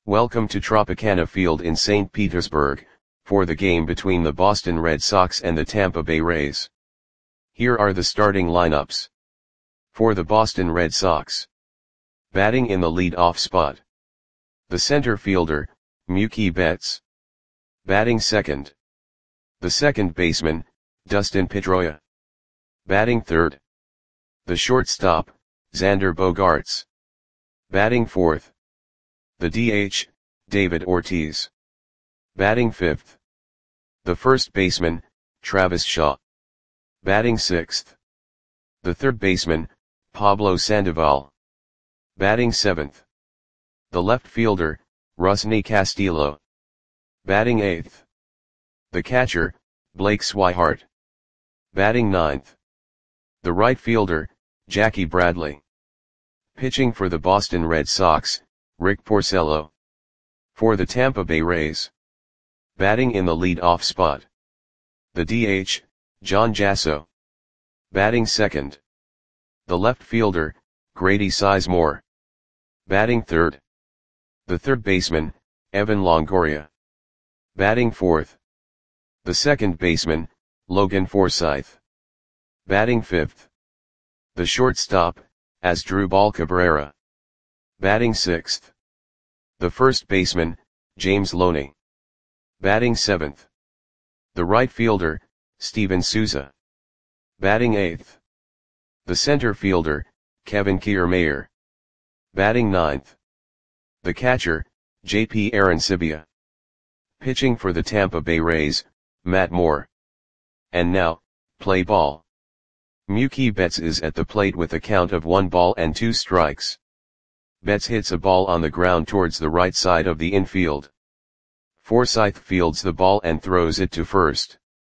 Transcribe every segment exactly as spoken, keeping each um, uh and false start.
Welcome to Tropicana Field in Saint Petersburg, for the game between the Boston Red Sox and the Tampa Bay Rays. Here are the starting lineups. For the Boston Red Sox. Batting in the lead-off spot. The center fielder, Mookie Betts. Batting second. The second baseman, Dustin Pedroia. Batting third. The shortstop, Xander Bogaerts. Batting fourth. The D H, David Ortiz. Batting fifth. The first baseman, Travis Shaw. Batting sixth. The third baseman, Pablo Sandoval. Batting seventh. The left fielder, Rusney Castillo. Batting eighth. The catcher, Blake Swihart. Batting ninth. The right fielder, Jackie Bradley. Pitching for the Boston Red Sox, Rick Porcello. For the Tampa Bay Rays. Batting in the lead-off spot. The D H, John Jasso. Batting second. The left fielder, Grady Sizemore. Batting third. The third baseman, Evan Longoria. Batting fourth. The second baseman, Logan Forsythe. Batting fifth. The shortstop, Asdrubal Cabrera. Batting sixth. The first baseman, James Loney. Batting seventh. The right fielder, Steven Souza. Batting eighth. The center fielder, Kevin Kiermaier. Batting ninth. The catcher, J P Arencibia. Pitching for the Tampa Bay Rays, Matt Moore. And now, play ball. Mookie Betts is at the plate with a count of one ball and two strikes. Betts hits a ball on the ground towards the right side of the infield. Forsythe fields the ball and throws it to first.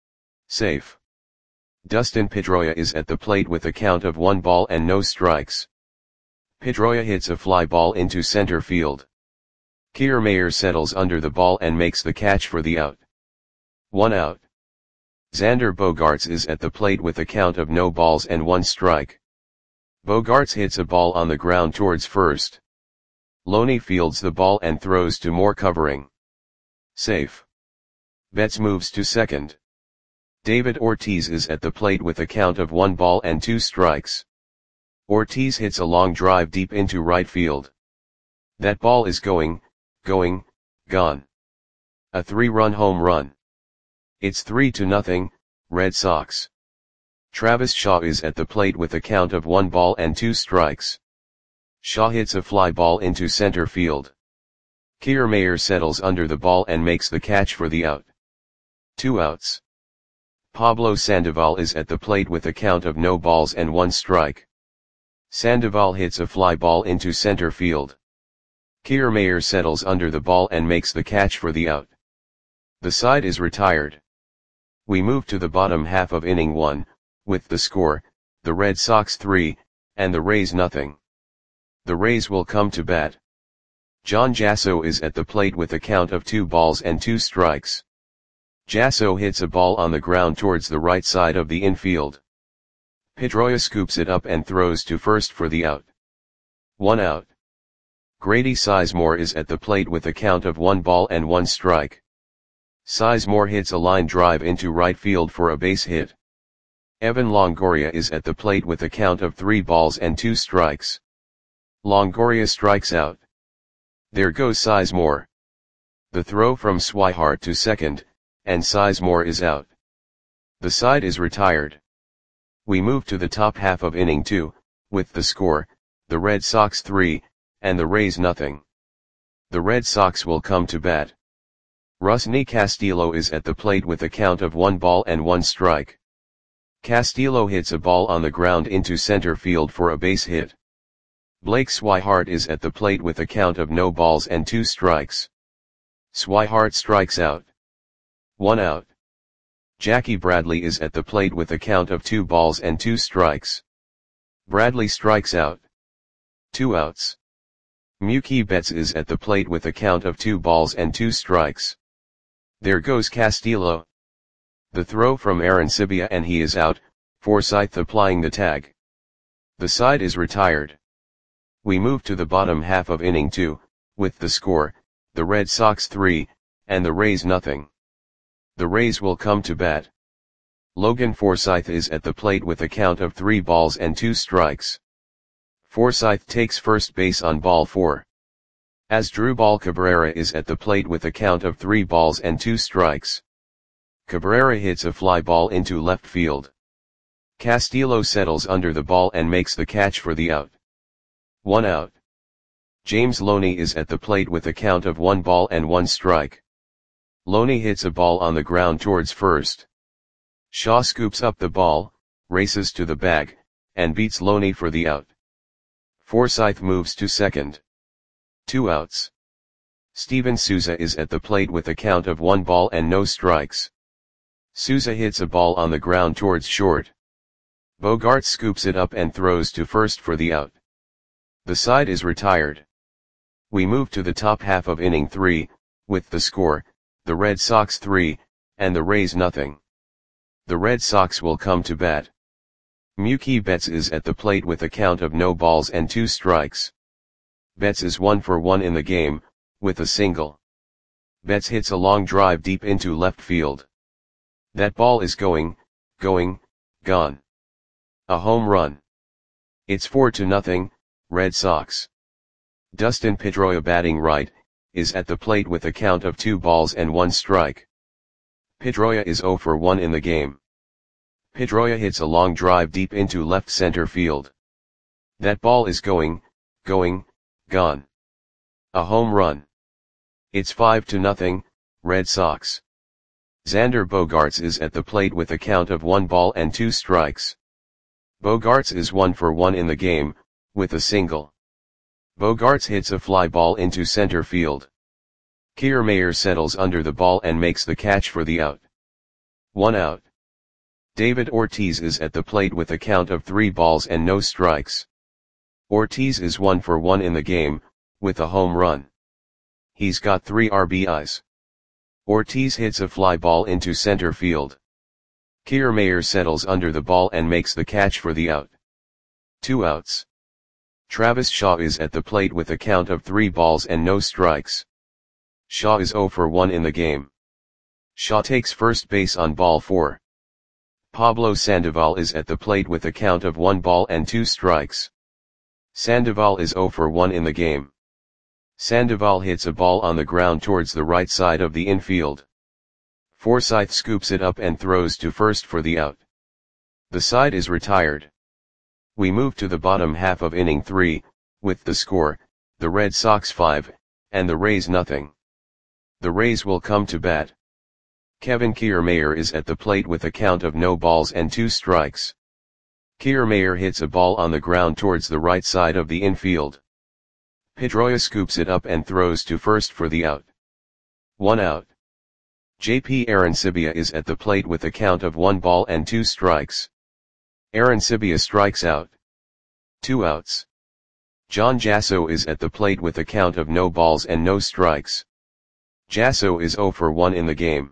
Safe. Dustin Pedroia is at the plate with a count of one ball and no strikes. Pedroia hits a fly ball into center field. Kiermaier settles under the ball and makes the catch for the out. One out. Xander Bogaerts is at the plate with a count of no balls and one strike. Bogaerts hits a ball on the ground towards first. Loney fields the ball and throws to Moore covering. Safe. Betts moves to second. David Ortiz is at the plate with a count of one ball and two strikes. Ortiz hits a long drive deep into right field. That ball is going, going, gone. A three-run home run. It's three to nothing, Red Sox. Travis Shaw is at the plate with a count of one ball and two strikes. Shaw hits a fly ball into center field. Kiermaier settles under the ball and makes the catch for the out. Two outs. Pablo Sandoval is at the plate with a count of no balls and one strike. Sandoval hits a fly ball into center field. Kiermaier settles under the ball and makes the catch for the out. The side is retired. We move to the bottom half of inning one, with the score, the Red Sox three, and the Rays nothing. The Rays will come to bat. John Jasso is at the plate with a count of two balls and two strikes. Jasso hits a ball on the ground towards the right side of the infield. Pedroia scoops it up and throws to first for the out. One out. Grady Sizemore is at the plate with a count of one ball and one strike. Sizemore hits a line drive into right field for a base hit. Evan Longoria is at the plate with a count of three balls and two strikes. Longoria strikes out. There goes Sizemore. The throw from Swihart to second, and Sizemore is out. The side is retired. We move to the top half of inning two, with the score, the Red Sox three, and the Rays nothing. The Red Sox will come to bat. Rusney Castillo is at the plate with a count of one ball and one strike. Castillo hits a ball on the ground into center field for a base hit. Blake Swihart is at the plate with a count of no balls and two strikes. Swihart strikes out. One out. Jackie Bradley is at the plate with a count of two balls and two strikes. Bradley strikes out. Two outs. Mookie Betts is at the plate with a count of two balls and two strikes. There goes Castillo. The throw from Arencibia and he is out, Forsythe applying the tag. The side is retired. We move to the bottom half of inning two, with the score, the Red Sox three, and the Rays nothing. The Rays will come to bat. Logan Forsythe is at the plate with a count of three balls and two strikes. Forsythe takes first base on ball four. Asdrubal Cabrera is at the plate with a count of three balls and two strikes. Cabrera hits a fly ball into left field. Castillo settles under the ball and makes the catch for the out. One out. James Loney is at the plate with a count of one ball and one strike. Loney hits a ball on the ground towards first. Shaw scoops up the ball, races to the bag, and beats Loney for the out. Forsythe moves to second. Two outs. Steven Souza is at the plate with a count of one ball and no strikes. Souza hits a ball on the ground towards short. Bogaerts scoops it up and throws to first for the out. The side is retired. We move to the top half of inning three, with the score, the Red Sox three, and the Rays nothing. The Red Sox will come to bat. Mookie Betts is at the plate with a count of no balls and two strikes. Betts is one for one in the game, with a single. Betts hits a long drive deep into left field. That ball is going, going, gone. A home run. It's four to nothing, Red Sox. Dustin Pedroia, batting right, is at the plate with a count of two balls and one strike. Pedroia is zero for one in the game. Pedroia hits a long drive deep into left center field. That ball is going, going, gone. A home run. It's five to nothing, Red Sox. Xander Bogaerts is at the plate with a count of one ball and two strikes. Bogaerts is one for one in the game, with a single. Bogaerts hits a fly ball into center field. Kiermaier settles under the ball and makes the catch for the out. One out. David Ortiz is at the plate with a count of three balls and no strikes. Ortiz is one for one in the game, with a home run. He's got three R B Is. Ortiz hits a fly ball into center field. Kiermaier settles under the ball and makes the catch for the out. Two outs. Travis Shaw is at the plate with a count of three balls and no strikes. Shaw is zero for one in the game. Shaw takes first base on ball four. Pablo Sandoval is at the plate with a count of one ball and two strikes. Sandoval is zero for one in the game. Sandoval hits a ball on the ground towards the right side of the infield. Forsythe scoops it up and throws to first for the out. The side is retired. We move to the bottom half of inning three, with the score, the Red Sox five, and the Rays nothing. The Rays will come to bat. Kevin Kiermaier is at the plate with a count of no balls and two strikes. Kiermaier hits a ball on the ground towards the right side of the infield. Pedroia scoops it up and throws to first for the out. One out. J P Arancibia is at the plate with a count of one ball and two strikes. Arancibia strikes out. Two outs. John Jasso is at the plate with a count of no balls and no strikes. Jasso is zero for one in the game.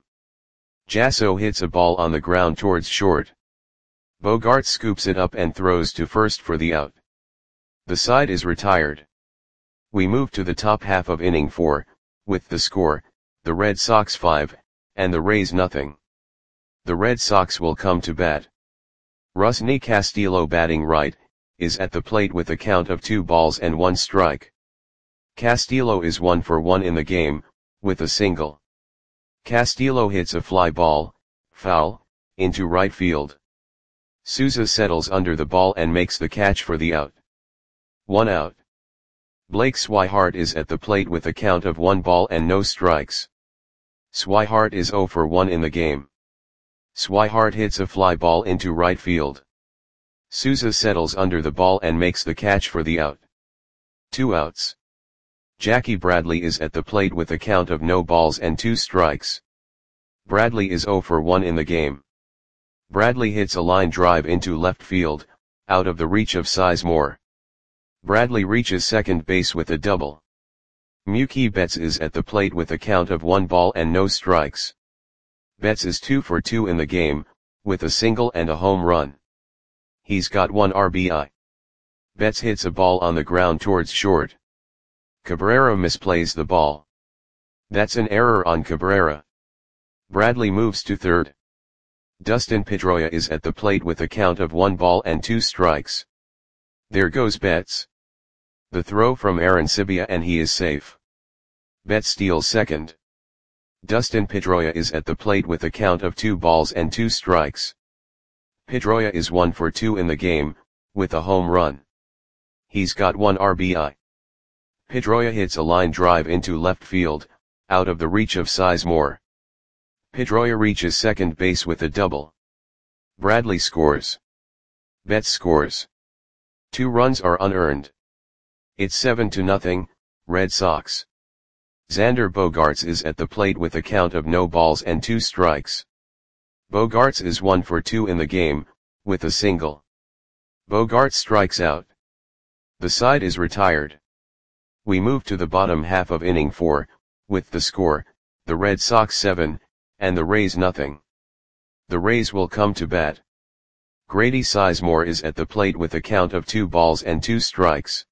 Jasso hits a ball on the ground towards short. Bogaerts scoops it up and throws to first for the out. The side is retired. We move to the top half of inning four, with the score, the Red Sox five, and the Rays nothing. The Red Sox will come to bat. Rusney Castillo, batting right, is at the plate with a count of two balls and one strike. Castillo is one for one in the game, with a single. Castillo hits a fly ball, foul, into right field. Souza settles under the ball and makes the catch for the out. One out. Blake Swihart is at the plate with a count of one ball and no strikes. Swihart is zero for one in the game. Swihart hits a fly ball into right field. Souza settles under the ball and makes the catch for the out. Two outs. Jackie Bradley is at the plate with a count of no balls and two strikes. Bradley is zero for one in the game. Bradley hits a line drive into left field, out of the reach of Sizemore. Bradley reaches second base with a double. Mookie Betts is at the plate with a count of one ball and no strikes. Betts is two for two in the game, with a single and a home run. He's got one R B I. Betts hits a ball on the ground towards short. Cabrera misplays the ball. That's an error on Cabrera. Bradley moves to third. Dustin Pedroia is at the plate with a count of one ball and two strikes. There goes Betts. The throw from Arancibia and he is safe. Betts steals second. Dustin Pedroia is at the plate with a count of two balls and two strikes. Pedroia is one for two in the game, with a home run. He's got one R B I. Pedroia hits a line drive into left field, out of the reach of Sizemore. Pedroia reaches second base with a double. Bradley scores. Betts scores. Two runs are unearned. It's seven to nothing, Red Sox. Xander Bogaerts is at the plate with a count of no balls and two strikes. Bogaerts is one for two in the game, with a single. Bogaerts strikes out. The side is retired. We move to the bottom half of inning four, with the score, the Red Sox seven, and the Rays nothing. The Rays will come to bat. Grady Sizemore is at the plate with a count of two balls and two strikes.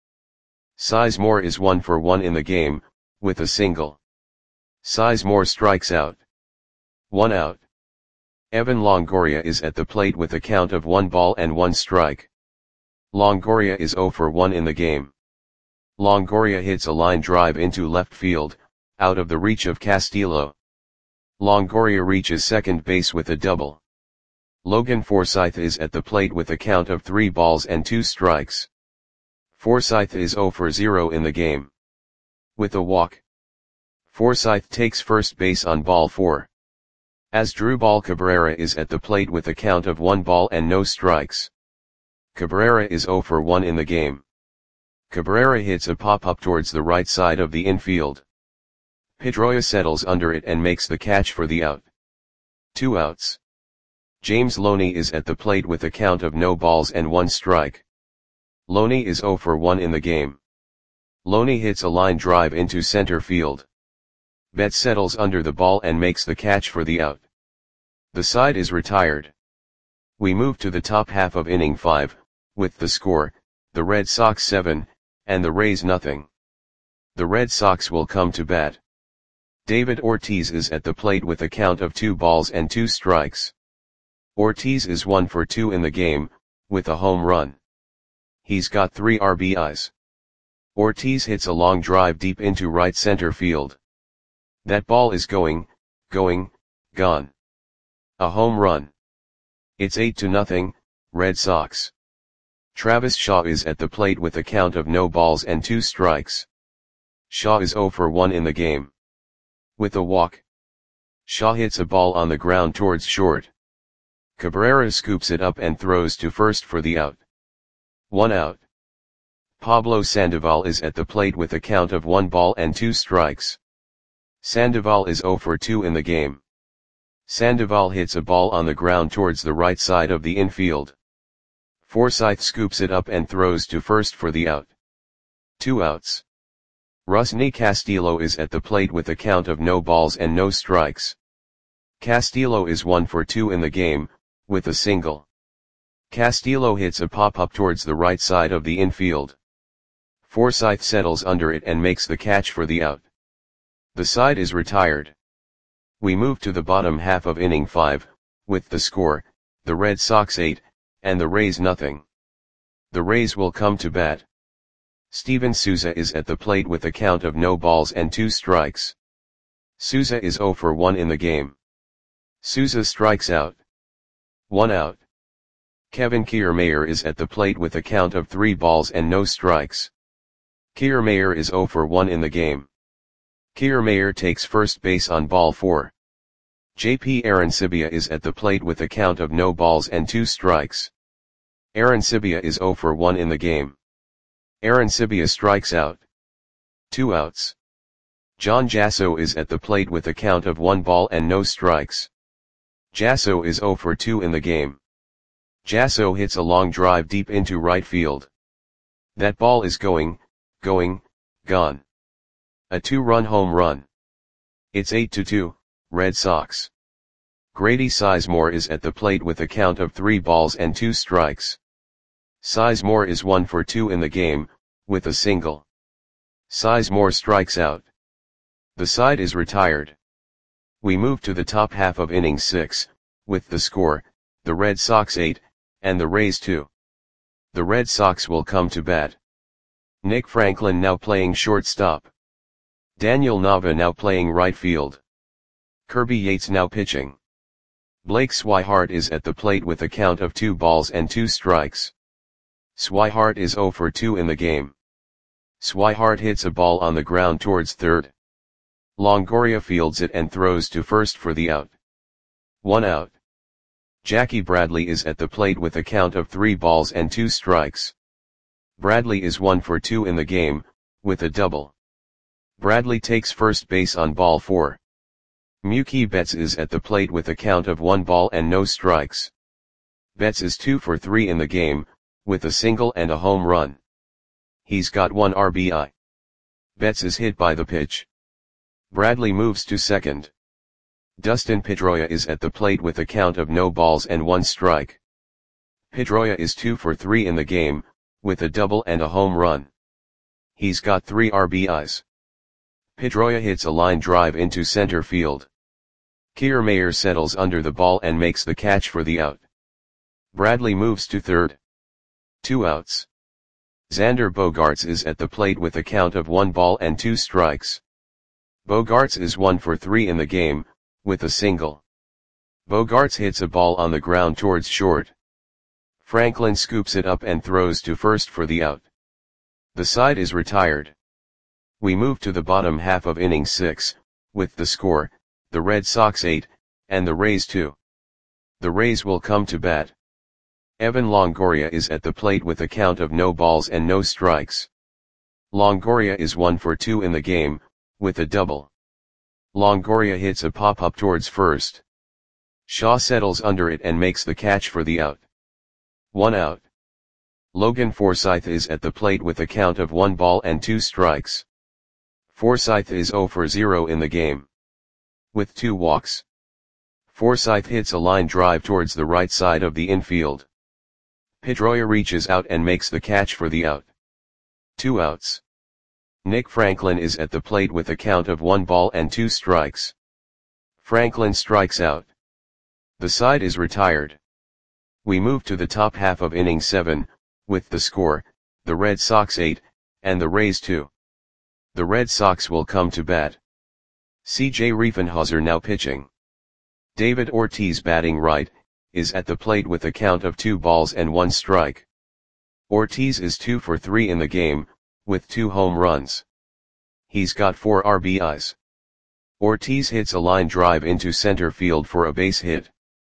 Sizemore is one for one in the game, with a single. Sizemore strikes out. One out. Evan Longoria is at the plate with a count of one ball and one strike. Longoria is zero for one in the game. Longoria hits a line drive into left field, out of the reach of Castillo. Longoria reaches second base with a double. Logan Forsythe is at the plate with a count of three balls and two strikes. Forsythe is zero for zero in the game. With a walk. Forsythe takes first base on ball four. Asdrubal Cabrera is at the plate with a count of one ball and no strikes. Cabrera is zero for one in the game. Cabrera hits a pop-up towards the right side of the infield. Pedroia settles under it and makes the catch for the out. Two outs. James Loney is at the plate with a count of no balls and one strike. Loney is zero for one in the game. Loney hits a line drive into center field. Betts settles under the ball and makes the catch for the out. The side is retired. We move to the top half of inning five, with the score, the Red Sox seven, and the Rays nothing. The Red Sox will come to bat. David Ortiz is at the plate with a count of two balls and two strikes. Ortiz is one for two in the game, with a home run. He's got three R B Is. Ortiz hits a long drive deep into right center field. That ball is going, going, gone. A home run. It's eight to nothing, Red Sox. Travis Shaw is at the plate with a count of no balls and two strikes. Shaw is zero for one in the game. With a walk. Shaw hits a ball on the ground towards short. Cabrera scoops it up and throws to first for the out. One out. Pablo Sandoval is at the plate with a count of one ball and two strikes. Sandoval is zero for two in the game. Sandoval hits a ball on the ground towards the right side of the infield. Forsythe scoops it up and throws to first for the out. Two outs. Rusney Castillo is at the plate with a count of no balls and no strikes. Castillo is one for two in the game, with a single. Castillo hits a pop-up towards the right side of the infield. Forsythe settles under it and makes the catch for the out. The side is retired. We move to the bottom half of inning five, with the score, the Red Sox eight, and the Rays nothing. The Rays will come to bat. Steven Souza is at the plate with a count of no balls and two strikes. Souza is zero for one in the game. Souza strikes out. One out. Kevin Kiermaier is at the plate with a count of three balls and no strikes. Kiermaier is zero for one in the game. Kiermaier takes first base on ball four. J P Arancibia is at the plate with a count of no balls and two strikes. Arancibia is zero for one in the game. Arancibia strikes out. Two outs. John Jasso is at the plate with a count of one ball and no strikes. Jasso is zero for two in the game. Jasso hits a long drive deep into right field. That ball is going, going, gone. A two-run home run. It's eight to two, Red Sox. Grady Sizemore is at the plate with a count of three balls and two strikes. Sizemore is one for two in the game, with a single. Sizemore strikes out. The side is retired. We move to the top half of inning six, with the score, the Red Sox eight, and the Rays two. The Red Sox will come to bat. Nick Franklin now playing shortstop. Daniel Nava now playing right field. Kirby Yates now pitching. Blake Swihart is at the plate with a count of two balls and two strikes. Swihart is oh for two in the game. Swihart hits a ball on the ground towards third. Longoria fields it and throws to first for the out. One out. Jackie Bradley is at the plate with a count of three balls and two strikes. Bradley is one for two in the game, with a double. Bradley takes first base on ball four. Mookie Betts is at the plate with a count of one ball and no strikes. Betts is two for three in the game, with a single and a home run. He's got one R B I. Betts is hit by the pitch. Bradley moves to second. Dustin Pedroia is at the plate with a count of no balls and one strike. Pedroia is two for three in the game, with a double and a home run. He's got three R B Is. Pedroia hits a line drive into center field. Kiermaier settles under the ball and makes the catch for the out. Bradley moves to third. Two outs. Xander Bogaerts is at the plate with a count of one ball and two strikes. Bogaerts is one for three in the game, with a single. Bogaerts hits a ball on the ground towards short. Franklin scoops it up and throws to first for the out. The side is retired. We move to the bottom half of inning six, with the score, the Red Sox eight, and the Rays two. The Rays will come to bat. Evan Longoria is at the plate with a count of no balls and no strikes. Longoria is one for two in the game, with a double. Longoria hits a pop-up towards first. Shaw settles under it and makes the catch for the out. One out. Logan Forsythe is at the plate with a count of one ball and two strikes. Forsythe is oh for zero in the game. With two walks. Forsythe hits a line drive towards the right side of the infield. Pedroia reaches out and makes the catch for the out. Two outs. Nick Franklin is at the plate with a count of one ball and two strikes. Franklin strikes out. The side is retired. We move to the top half of inning seven, with the score, the Red Sox eight, and the Rays two. The Red Sox will come to bat. C J Riefenhauser now pitching. David Ortiz batting right, is at the plate with a count of two balls and one strike. Ortiz is two for three in the game, with two home runs. He's got four R B Is. Ortiz hits a line drive into center field for a base hit.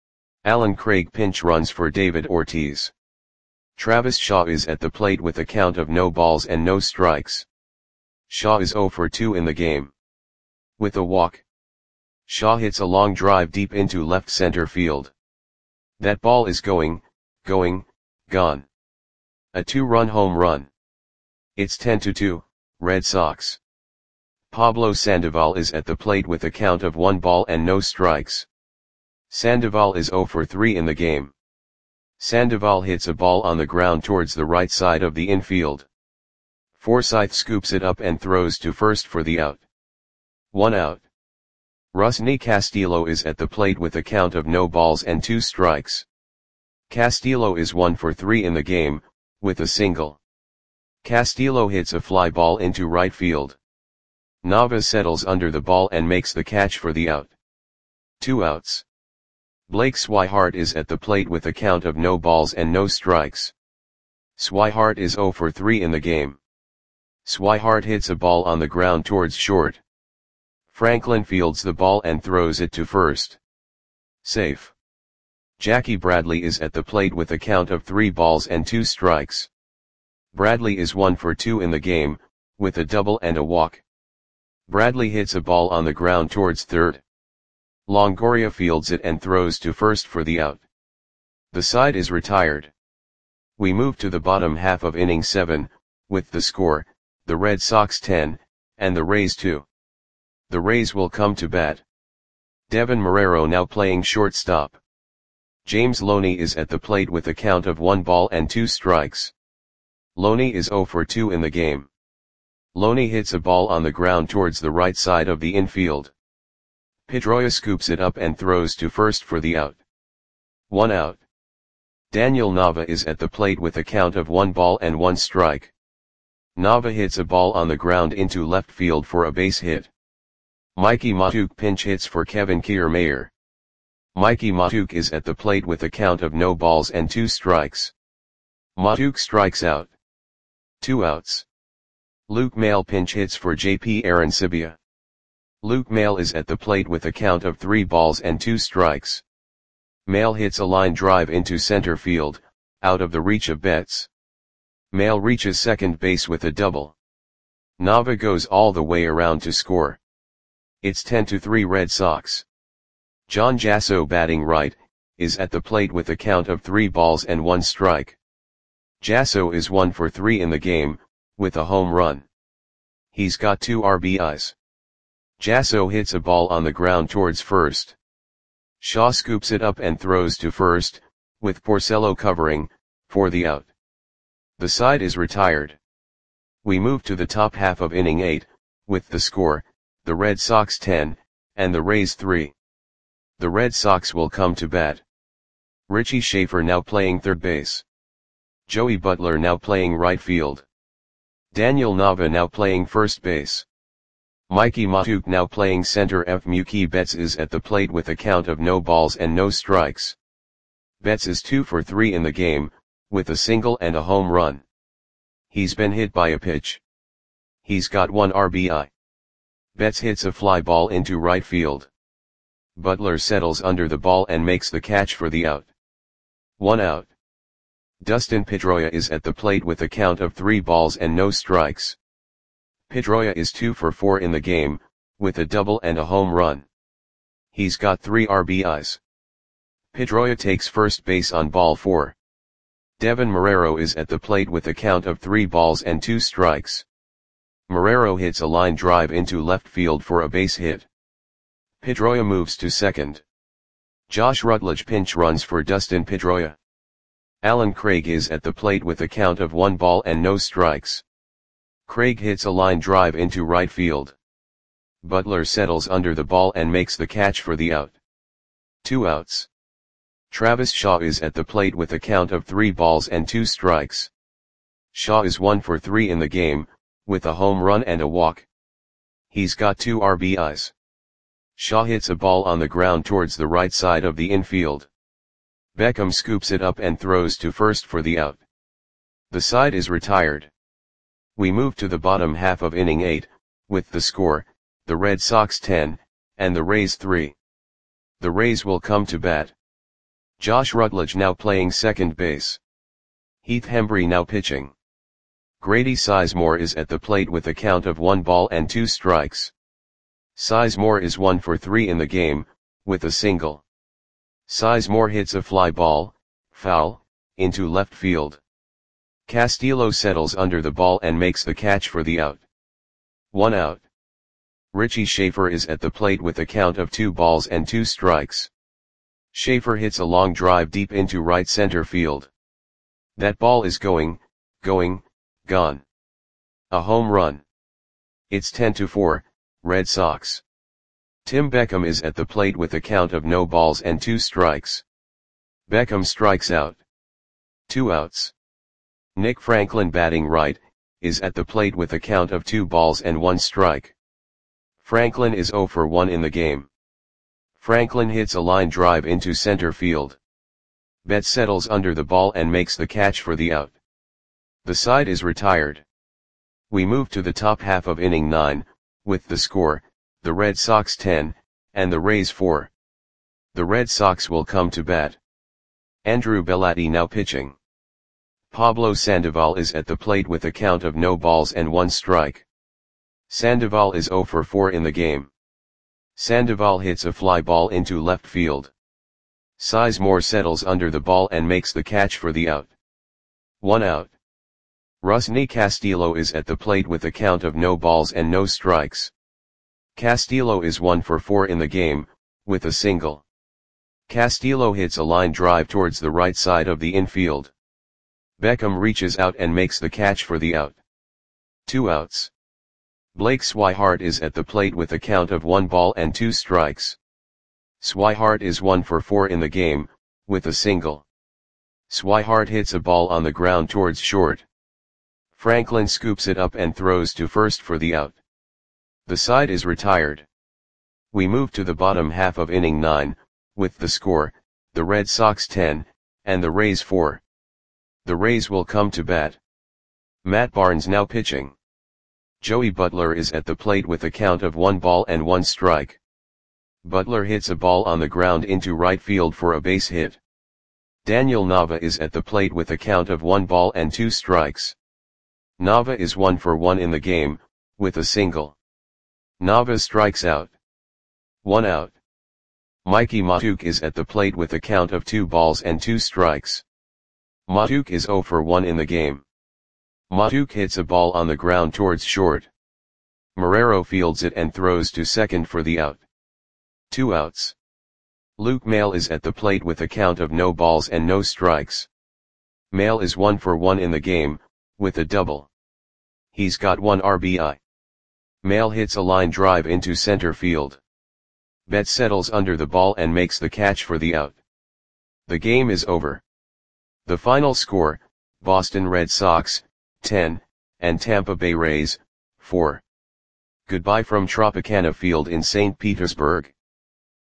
Alan Craig pinch runs for David Ortiz. Travis Shaw is at the plate with a count of no balls and no strikes. Shaw is oh for two in the game. With a walk. Shaw hits a long drive deep into left center field. That ball is going, going, gone. A two-run home run. It's ten to two, Red Sox. Pablo Sandoval is at the plate with a count of one ball and no strikes. Sandoval is oh for three in the game. Sandoval hits a ball on the ground towards the right side of the infield. Forsythe scoops it up and throws to first for the out. One out. Rusney Castillo is at the plate with a count of no balls and two strikes. Castillo is one for three in the game, with a single. Castillo hits a fly ball into right field. Nava settles under the ball and makes the catch for the out. Two outs. Blake Swihart is at the plate with a count of no balls and no strikes. Swihart is oh for three in the game. Swihart hits a ball on the ground towards short. Franklin fields the ball and throws it to first. Safe. Jackie Bradley is at the plate with a count of three balls and two strikes. Bradley is one for two in the game, with a double and a walk. Bradley hits a ball on the ground towards third. Longoria fields it and throws to first for the out. The side is retired. We move to the bottom half of inning seven, with the score, the Red Sox ten, and the Rays two. The Rays will come to bat. Devin Marrero now playing shortstop. James Loney is at the plate with a count of one ball and two strikes. Loney is oh for two in the game. Loney hits a ball on the ground towards the right side of the infield. Pedroia scoops it up and throws to first for the out. One out. Daniel Nava is at the plate with a count of one ball and one strike. Nava hits a ball on the ground into left field for a base hit. Mikey Matuk pinch hits for Kevin Kiermaier. Mikey Matuk is at the plate with a count of no balls and two strikes. Matuk strikes out. Two outs. Luke Maile pinch hits for J P Arancibia. Luke Maile is at the plate with a count of three balls and two strikes. Maile hits a line drive into center field, out of the reach of Betts. Maile reaches second base with a double. Nava goes all the way around to score. It's ten to three Red Sox. John Jasso, batting right, is at the plate with a count of three balls and one strike. Jasso is one for three in the game, with a home run. He's got two R B Is. Jasso hits a ball on the ground towards first. Shaw scoops it up and throws to first, with Porcello covering, for the out. The side is retired. We move to the top half of inning eight, with the score, the Red Sox ten, and the Rays three. The Red Sox will come to bat. Richie Schaefer now playing third base. Joey Butler now playing right field. Daniel Nava now playing first base. Mikey Matuk now playing center. F. Mookie Betts is at the plate with a count of no balls and no strikes. Betts is two for three in the game, with a single and a home run. He's been hit by a pitch. He's got one R B I. Betts hits a fly ball into right field. Butler settles under the ball and makes the catch for the out. One out. Dustin Pedroia is at the plate with a count of three balls and no strikes. Pedroia is two for four in the game, with a double and a home run. He's got three R B Is. Pedroia takes first base on ball four. Devin Marrero is at the plate with a count of three balls and two strikes. Marrero hits a line drive into left field for a base hit. Pedroia moves to second. Josh Rutledge pinch runs for Dustin Pedroia. Alan Craig is at the plate with a count of one ball and no strikes. Craig hits a line drive into right field. Butler settles under the ball and makes the catch for the out. Two outs. Travis Shaw is at the plate with a count of three balls and two strikes. Shaw is one for three in the game, with a home run and a walk. He's got two R B Is. Shaw hits a ball on the ground towards the right side of the infield. Beckham scoops it up and throws to first for the out. The side is retired. We move to the bottom half of inning eight, with the score, the Red Sox ten, and the Rays three. The Rays will come to bat. Josh Rutledge now playing second base. Heath Hembree now pitching. Grady Sizemore is at the plate with a count of one ball and two strikes. Sizemore is one for three in the game, with a single. Sizemore hits a fly ball, foul, into left field. Castillo settles under the ball and makes the catch for the out. One out. Richie Schaefer is at the plate with a count of two balls and two strikes. Schaefer hits a long drive deep into right center field. That ball is going, going, gone. A home run. It's ten to four, Red Sox. Tim Beckham is at the plate with a count of no balls and two strikes. Beckham strikes out. Two outs. Nick Franklin, batting right, is at the plate with a count of two balls and one strike. Franklin is zero for one in the game. Franklin hits a line drive into center field. Betts settles under the ball and makes the catch for the out. The side is retired. We move to the top half of inning nine, with the score, the Red Sox ten, and the Rays four. The Red Sox will come to bat. Andrew Bellatti now pitching. Pablo Sandoval is at the plate with a count of no balls and one strike. Sandoval is zero for four in the game. Sandoval hits a fly ball into left field. Sizemore settles under the ball and makes the catch for the out. One out. Rusney Castillo is at the plate with a count of no balls and no strikes. Castillo is one for four in the game, with a single. Castillo hits a line drive towards the right side of the infield. Beckham reaches out and makes the catch for the out. Two outs. Blake Swihart is at the plate with a count of one ball and two strikes. Swihart is one for four in the game, with a single. Swihart hits a ball on the ground towards short. Franklin scoops it up and throws to first for the out. The side is retired. We move to the bottom half of inning nine, with the score, the Red Sox ten, and the Rays four. The Rays will come to bat. Matt Barnes now pitching. Joey Butler is at the plate with a count of one ball and one strike. Butler hits a ball on the ground into right field for a base hit. Daniel Nava is at the plate with a count of one ball and two strikes. Nava is one for one in the game, with a single. Nava strikes out. One out. Mikey Matuk is at the plate with a count of two balls and two strikes. Matuk is zero for one in the game. Matuk hits a ball on the ground towards short. Marrero fields it and throws to second for the out. Two outs. Luke Maile is at the plate with a count of no balls and no strikes. Maile is one for one in the game, with a double. He's got one R B I. Maile hits a line drive into center field. Betts settles under the ball and makes the catch for the out. The game is over. The final score, Boston Red Sox, ten, and Tampa Bay Rays, four. Goodbye from Tropicana Field in Saint Petersburg.